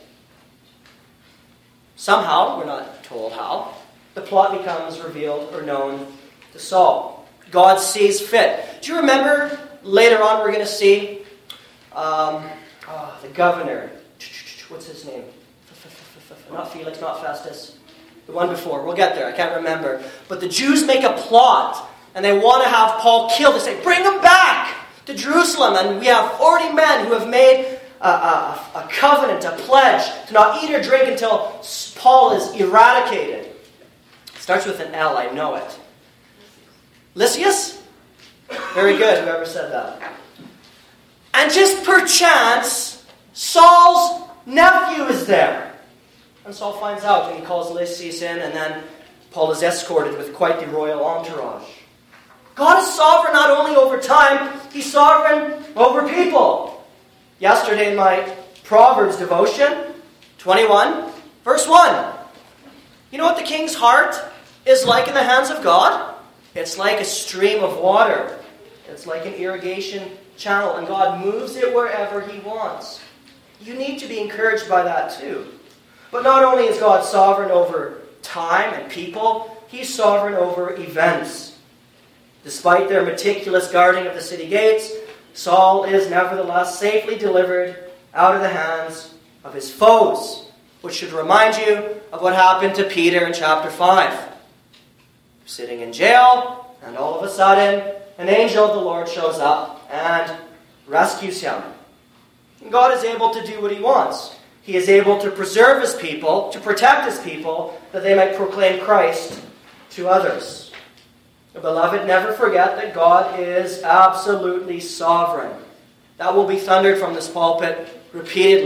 A: Somehow, we're not told how, the plot becomes revealed or known to Saul. God sees fit. Do you remember, later on we're going to see um, oh, the governor. What's his name? Not Felix, not Festus. The one before. We'll get there. I can't remember. But the Jews make a plot, and they want to have Paul killed. They say, bring him back to Jerusalem. And we have forty men who have made a, a, a covenant, a pledge, to not eat or drink until Paul is eradicated. It starts with an L, I know it. Lysias? Very good, whoever said that. And just perchance, Saul's nephew is there. And Saul finds out, and he calls Lysias in, and then Paul is escorted with quite the royal entourage. God is sovereign not only over time, He's sovereign over people. Yesterday in my Proverbs devotion, twenty-one, verse one. You know what the king's heart is like in the hands of God? It's like a stream of water. It's like an irrigation channel, and God moves it wherever He wants. You need to be encouraged by that too. But not only is God sovereign over time and people, He's sovereign over events. Despite their meticulous guarding of the city gates, Saul is nevertheless safely delivered out of the hands of his foes, which should remind you of what happened to Peter in chapter five. Sitting in jail, and all of a sudden, an angel of the Lord shows up and rescues him. And God is able to do what He wants. He is able to preserve His people, to protect His people, that they might proclaim Christ to others. Beloved, never forget that God is absolutely sovereign. That will be thundered from this pulpit repeatedly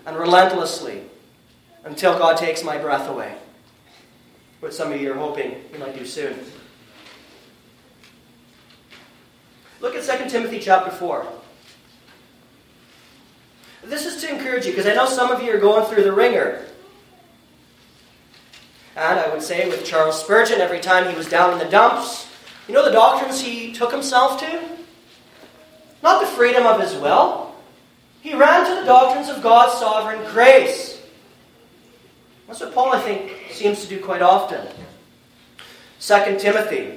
A: and relentlessly until God takes my breath away. What some of you are hoping He might do soon. Look at Second Timothy chapter four. This is to encourage you, because I know some of you are going through the ringer. And I would say with Charles Spurgeon, every time he was down in the dumps, you know the doctrines he took himself to? Not the freedom of his will. He ran to the doctrines of God's sovereign grace. That's what Paul, I think, seems to do quite often. Second Timothy,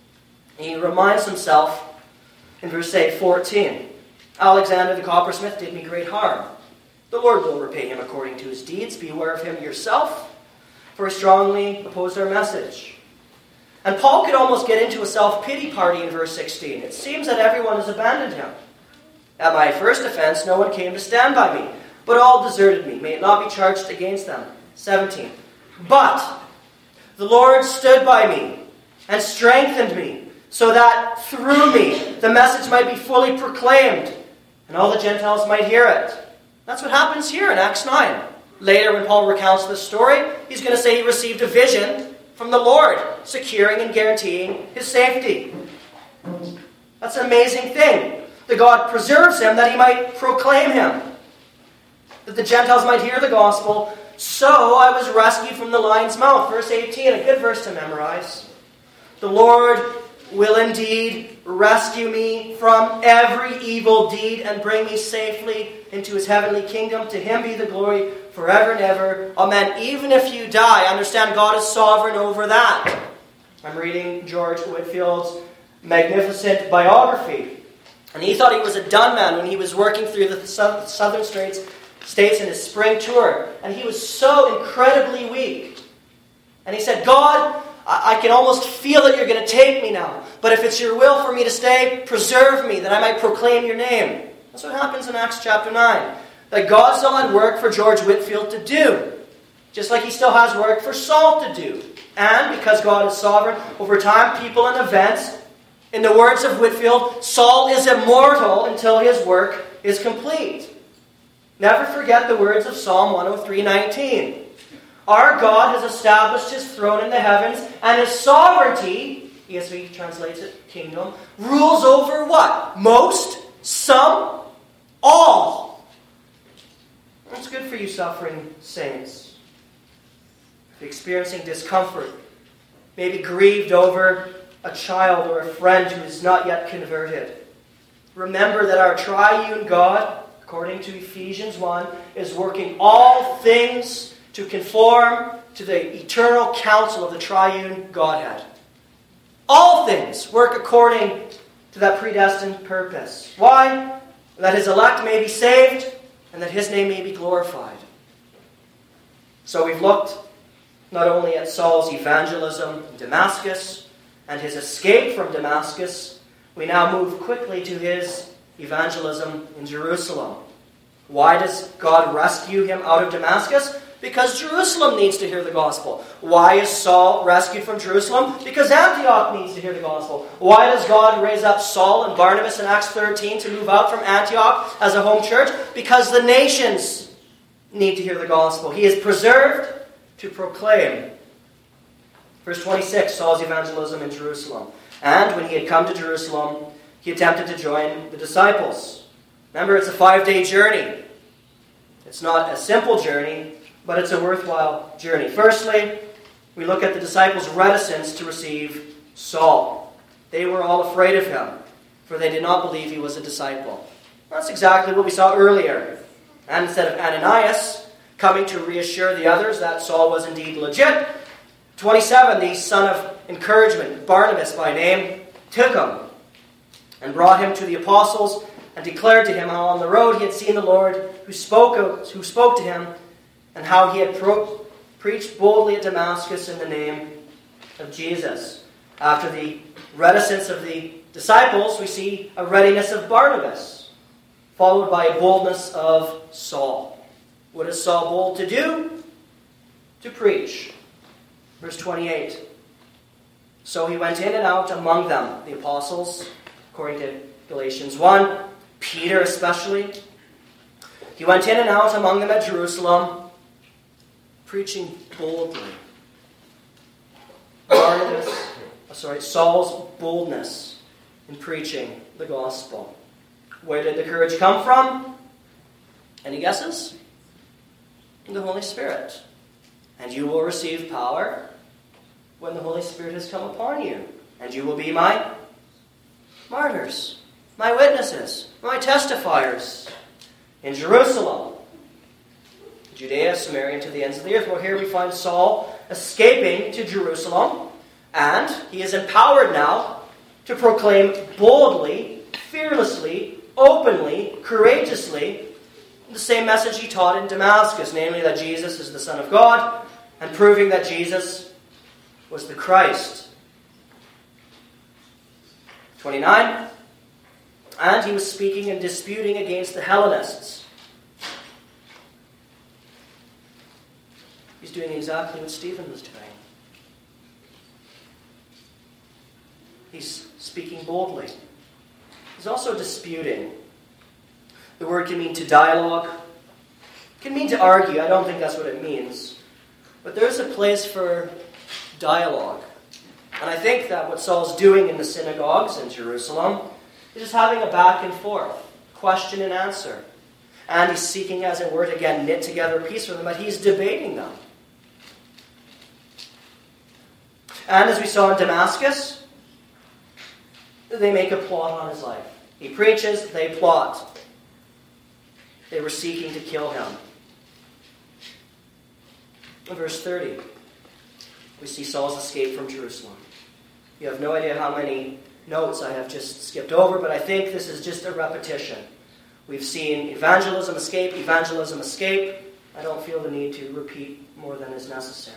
A: he reminds himself in verse eight, fourteen, Alexander the coppersmith did me great harm. The Lord will repay him according to his deeds. Beware of him yourself, for he strongly opposed our message. And Paul could almost get into a self-pity party in verse sixteen. It seems that everyone has abandoned him. At my first offense, no one came to stand by me, but all deserted me. May it not be charged against them. seventeen. But the Lord stood by me and strengthened me, so that through me the message might be fully proclaimed, and all the Gentiles might hear it. That's what happens here in Acts nine. Later, when Paul recounts this story, he's going to say he received a vision from the Lord, securing and guaranteeing his safety. That's an amazing thing. That God preserves him that he might proclaim him, that the Gentiles might hear the gospel. So I was rescued from the lion's mouth. Verse eighteen, a good verse to memorize. The Lord will indeed rescue me from every evil deed and bring me safely into his heavenly kingdom. To him be the glory forever and ever. Amen. Even if you die, understand God is sovereign over that. I'm reading George Whitfield's magnificent biography. And he thought he was a done man when he was working through the southern states, states in his spring tour. And he was so incredibly weak. And he said, God, I can almost feel that you're going to take me now. But if it's your will for me to stay, preserve me, that I might proclaim your name. That's what happens in Acts chapter nine. That God still had work for George Whitfield to do. Just like he still has work for Saul to do. And because God is sovereign over time, people, and events, in the words of Whitfield, Saul is immortal until his work is complete. Never forget the words of Psalm one oh three nineteen. Our God has established his throne in the heavens, and his sovereignty, E S V translates it, kingdom, rules over what? Most, some, all. That's good for you suffering saints. If you're experiencing discomfort, maybe grieved over a child or a friend who is not yet converted, remember that our triune God, according to Ephesians one, is working all things to conform to the eternal counsel of the triune Godhead. All things work according to that predestined purpose. Why? That his elect may be saved and that his name may be glorified. So we've looked not only at Saul's evangelism in Damascus and his escape from Damascus, we now move quickly to his evangelism in Jerusalem. Why does God rescue him out of Damascus? Because Jerusalem needs to hear the gospel. Why is Saul rescued from Jerusalem? Because Antioch needs to hear the gospel. Why does God raise up Saul and Barnabas in Acts thirteen to move out from Antioch as a home church? Because the nations need to hear the gospel. He is preserved to proclaim. Verse twenty-six, Saul's evangelism in Jerusalem. And when he had come to Jerusalem, he attempted to join the disciples. Remember, it's a five-day journey. It's not a simple journey, but it's a worthwhile journey. Firstly, we look at the disciples' reticence to receive Saul. They were all afraid of him, for they did not believe he was a disciple. That's exactly what we saw earlier. And instead of Ananias coming to reassure the others that Saul was indeed legit, twenty-seven, the son of encouragement, Barnabas by name, took him and brought him to the apostles and declared to him how on the road he had seen the Lord who spoke, who spoke to him, and how he had pro- preached boldly at Damascus in the name of Jesus. After the reticence of the disciples, we see a readiness of Barnabas, followed by a boldness of Saul. What is Saul bold to do? To preach. Verse twenty-eight. So he went in and out among them, the apostles, according to Galatians one, Peter especially, He went in and out among them at Jerusalem, preaching boldly. Barnabas, oh, sorry, Saul's boldness in preaching the gospel. Where did the courage come from? Any guesses? From the Holy Spirit. And you will receive power when the Holy Spirit has come upon you. And you will be my martyrs, my witnesses, my testifiers in Jerusalem, Judea, Samaria, and to the ends of the earth. Well, here we find Saul escaping to Jerusalem, and he is empowered now to proclaim boldly, fearlessly, openly, courageously the same message he taught in Damascus, namely that Jesus is the Son of God, and proving that Jesus was the Christ. twenty-nine. And he was speaking and disputing against the Hellenists. He's doing exactly what Stephen was doing. He's speaking boldly. He's also disputing. The word can mean to dialogue. It can mean to argue. I don't think that's what it means. But there's a place for dialogue. And I think that what Saul's doing in the synagogues in Jerusalem is just having a back and forth, question and answer. And he's seeking, as it were, to again knit together a peace with them, but he's debating them. And as we saw in Damascus, they make a plot on his life. He preaches, they plot. They were seeking to kill him. In verse thirty, we see Saul's escape from Jerusalem. You have no idea how many notes I have just skipped over, but I think this is just a repetition. We've seen evangelism, escape, evangelism, escape. I don't feel the need to repeat more than is necessary.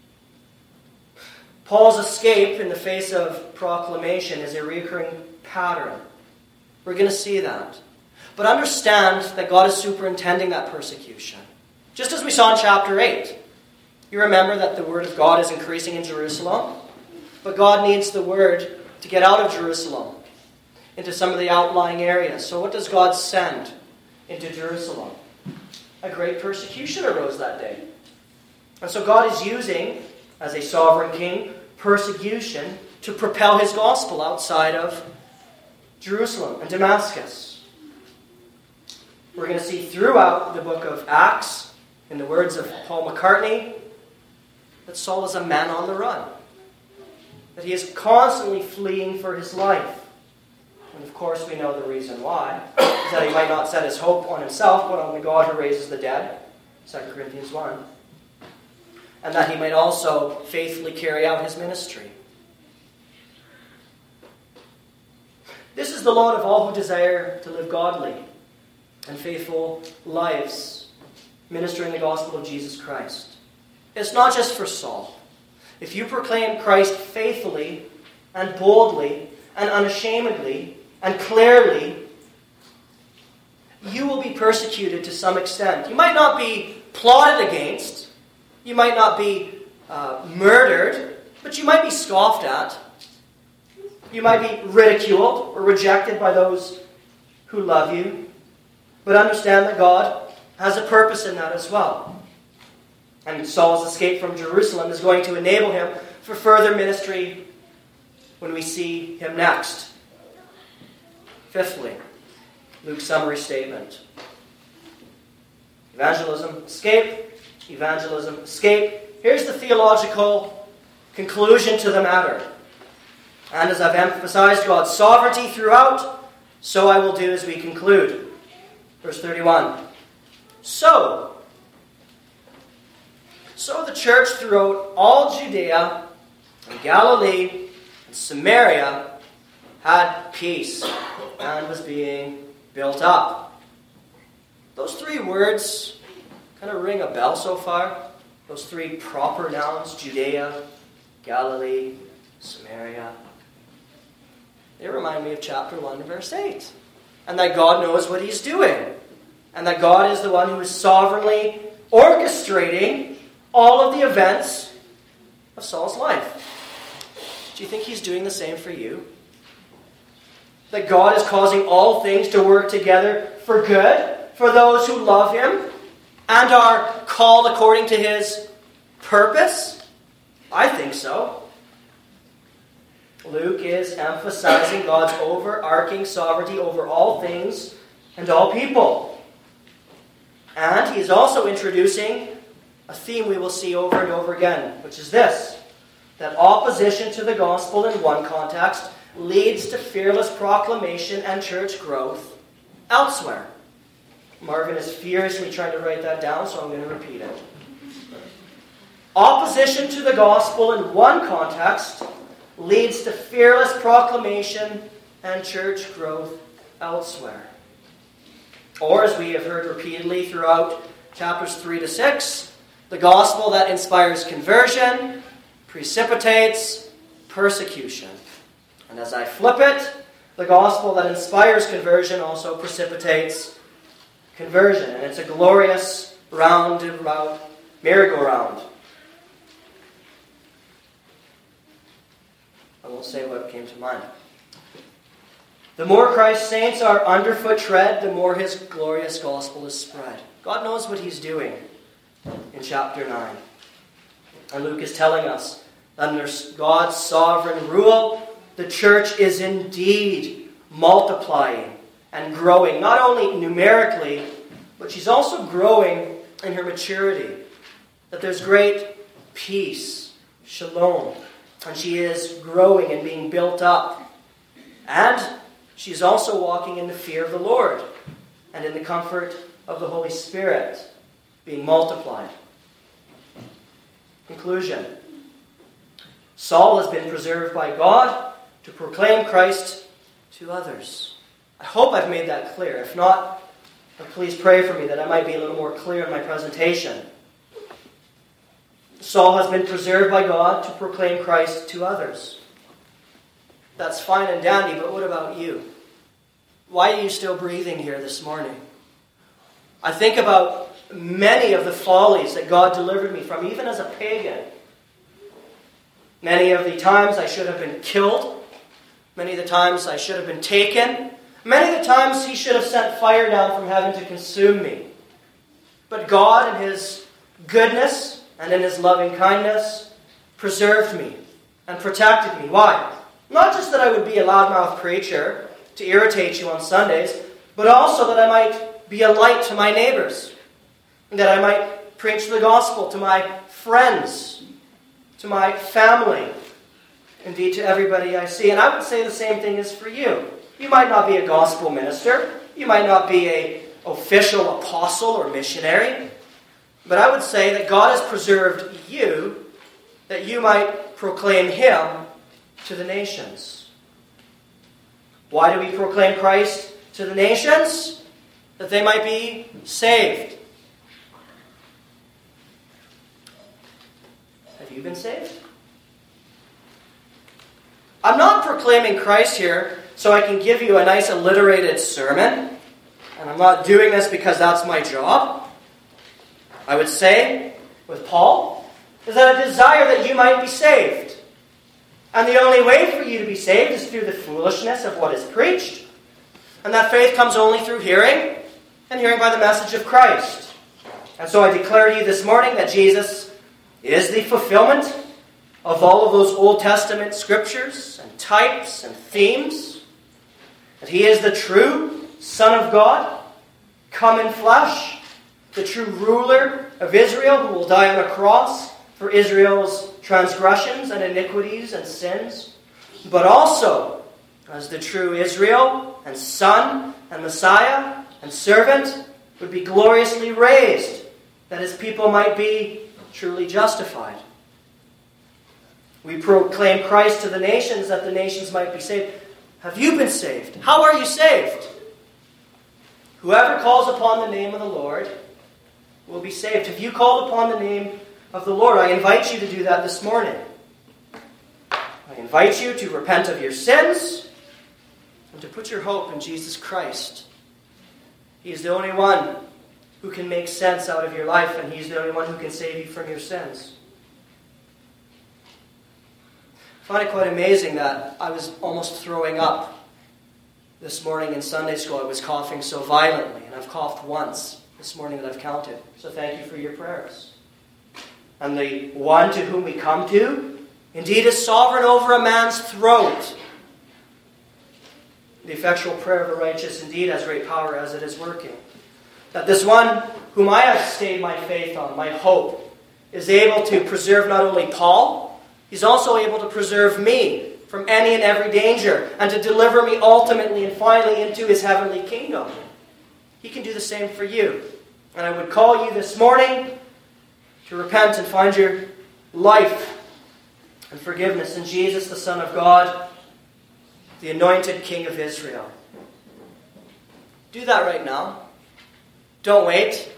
A: Paul's escape in the face of proclamation is a recurring pattern. We're going to see that. But understand that God is superintending that persecution. Just as we saw in chapter eight. You remember that the word of God is increasing in Jerusalem, but God needs the word to get out of Jerusalem into some of the outlying areas. So what does God send into Jerusalem? A great persecution arose that day. And so God is using, as a sovereign king, persecution to propel his gospel outside of Jerusalem and Damascus. We're going to see throughout the book of Acts, in the words of Paul McCartney, that Saul is a man on the run. That he is constantly fleeing for his life. And of course we know the reason why. Is that he might not set his hope on himself, but on the God who raises the dead. Second Corinthians one. And that he might also faithfully carry out his ministry. This is the lot of all who desire to live godly and faithful lives, ministering the gospel of Jesus Christ. It's not just for Saul. If you proclaim Christ faithfully and boldly and unashamedly and clearly, you will be persecuted to some extent. You might not be plotted against. You might not be uh, murdered, but you might be scoffed at. You might be ridiculed or rejected by those who love you. But understand that God has a purpose in that as well. And Saul's escape from Jerusalem is going to enable him for further ministry when we see him next. Fifthly, Luke's summary statement. Evangelism, escape. Evangelism, escape. Here's the theological conclusion to the matter. And as I've emphasized God's sovereignty throughout, so I will do as we conclude. Verse thirty-one. So, So the church throughout all Judea and Galilee and Samaria had peace and was being built up. Those three words kind of ring a bell so far. Those three proper nouns, Judea, Galilee, Samaria. They remind me of chapter one, verse eight. And that God knows what he's doing. And that God is the one who is sovereignly orchestrating all of the events of Saul's life. Do you think he's doing the same for you? That God is causing all things to work together for good, for those who love him and are called according to his purpose? I think so. Luke is emphasizing God's overarching sovereignty over all things and all people. And he is also introducing a theme we will see over and over again, which is this: that opposition to the gospel in one context leads to fearless proclamation and church growth elsewhere. Marvin is furiously trying to write that down, so I'm going to repeat it. Opposition to the gospel in one context leads to fearless proclamation and church growth elsewhere. Or, as we have heard repeatedly throughout chapters three to six, the gospel that inspires conversion precipitates persecution. And as I flip it, the gospel that inspires conversion also precipitates conversion. And it's a glorious round and round merry-go-round. I won't say what came to mind. The more Christ's saints are underfoot tread, the more his glorious gospel is spread. God knows what he's doing in chapter nine. And Luke is telling us that under God's sovereign rule, the church is indeed multiplying and growing, not only numerically, but she's also growing in her maturity. That there's great peace, shalom, and she is growing and being built up. And she's also walking in the fear of the Lord and in the comfort of the Holy Spirit, being multiplied. Conclusion. Saul has been preserved by God to proclaim Christ to others. I hope I've made that clear. If not, please pray for me that I might be a little more clear in my presentation. Saul has been preserved by God to proclaim Christ to others. That's fine and dandy, but what about you? Why are you still breathing here this morning? I think about many of the follies that God delivered me from, even as a pagan. Many of the times I should have been killed. Many of the times I should have been taken. Many of the times he should have sent fire down from heaven to consume me. But God, in his goodness and in his loving kindness, preserved me and protected me. Why? Not just that I would be a loudmouth preacher to irritate you on Sundays, but also that I might be a light to my neighbors, and that I might preach the gospel to my friends, to my family, indeed to everybody I see. And I would say the same thing is for you. You might not be a gospel minister. You might not be an official apostle or missionary. But I would say that God has preserved you that you might proclaim him to the nations. Why do we proclaim Christ to the nations? That they might be saved. Have you been saved? I'm not proclaiming Christ here so I can give you a nice alliterated sermon. And I'm not doing this because that's my job. I would say, with Paul, is that a desire that you might be saved. And the only way for you to be saved is through the foolishness of what is preached. And that faith comes only through hearing, and hearing by the message of Christ. And so I declare to you this morning that Jesus is the fulfillment of all of those Old Testament scriptures and types and themes. That he is the true Son of God, come in flesh, the true ruler of Israel who will die on a cross for Israel's transgressions and iniquities and sins, but also as the true Israel and Son and Messiah and servant would be gloriously raised, that his people might be truly justified. We proclaim Christ to the nations that the nations might be saved. Have you been saved? How are you saved? Whoever calls upon the name of the Lord will be saved. Have you called upon the name of the Lord? I invite you to do that this morning. I invite you to repent of your sins and to put your hope in Jesus Christ. He is the only one who can make sense out of your life, and he's the only one who can save you from your sins. I find it quite amazing that I was almost throwing up This morning in Sunday school I was coughing so violently, and I've coughed once this morning that I've counted. So thank you for your prayers. And the one to whom we come to, indeed is sovereign over a man's throat. The effectual prayer of the righteous indeed has great power as it is working. That this one whom I have stayed my faith on, my hope, is able to preserve not only Paul, he's also able to preserve me from any and every danger, and to deliver me ultimately and finally into his heavenly kingdom. He can do the same for you. And I would call you this morning to repent and find your life and forgiveness in Jesus, the Son of God, the anointed King of Israel. Do that right now. Don't wait.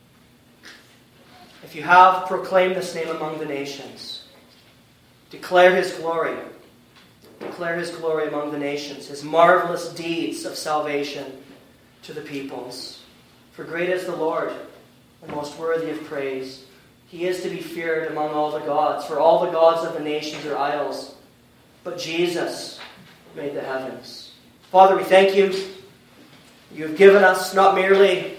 A: If you have, proclaim this name among the nations. Declare his glory. Declare his glory among the nations, his marvelous deeds of salvation to the peoples. For great is the Lord, and most worthy of praise. He is to be feared among all the gods, for all the gods of the nations are idols. But Jesus made the heavens. Father, we thank you. You have given us not merely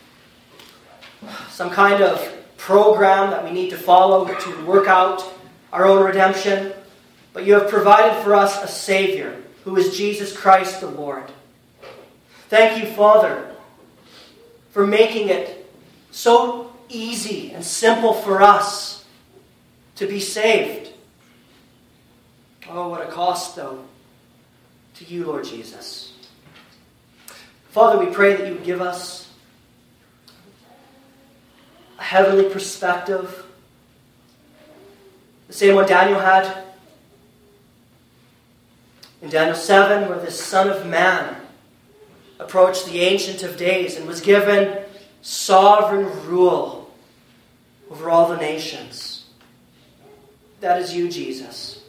A: some kind of program that we need to follow to work out our own redemption, but you have provided for us a Savior, who is Jesus Christ the Lord. Thank you, Father, for making it so easy and simple for us to be saved. Oh, what a cost, though, to you, Lord Jesus. Father, we pray that you would give us a heavenly perspective, the same one Daniel had in Daniel seven, where this Son of Man approached the Ancient of Days and was given sovereign rule over all the nations. That is you, Jesus.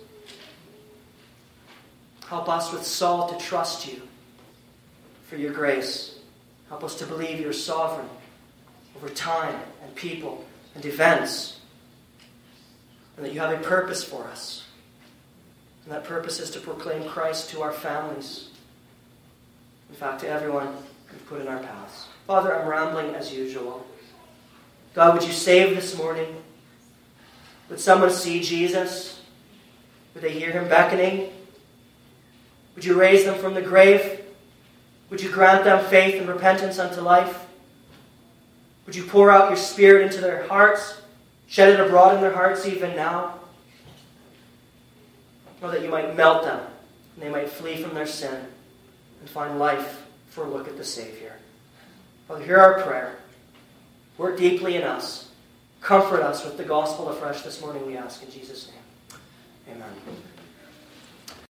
A: Help us with Saul to trust you for your grace. Help us to believe you're sovereign over time and people and events, and that you have a purpose for us. And that purpose is to proclaim Christ to our families. In fact, to everyone you've put in our paths. Father, I'm rambling as usual. God, would you save this morning? Would someone see Jesus? Would they hear him beckoning? Would you raise them from the grave? Would you grant them faith and repentance unto life? Would you pour out your Spirit into their hearts, shed it abroad in their hearts even now? Or that you might melt them, and they might flee from their sin and find life for a look at the Savior. Father, hear our prayer. Work deeply in us. Comfort us with the gospel afresh this morning, we ask in Jesus' name. Amen.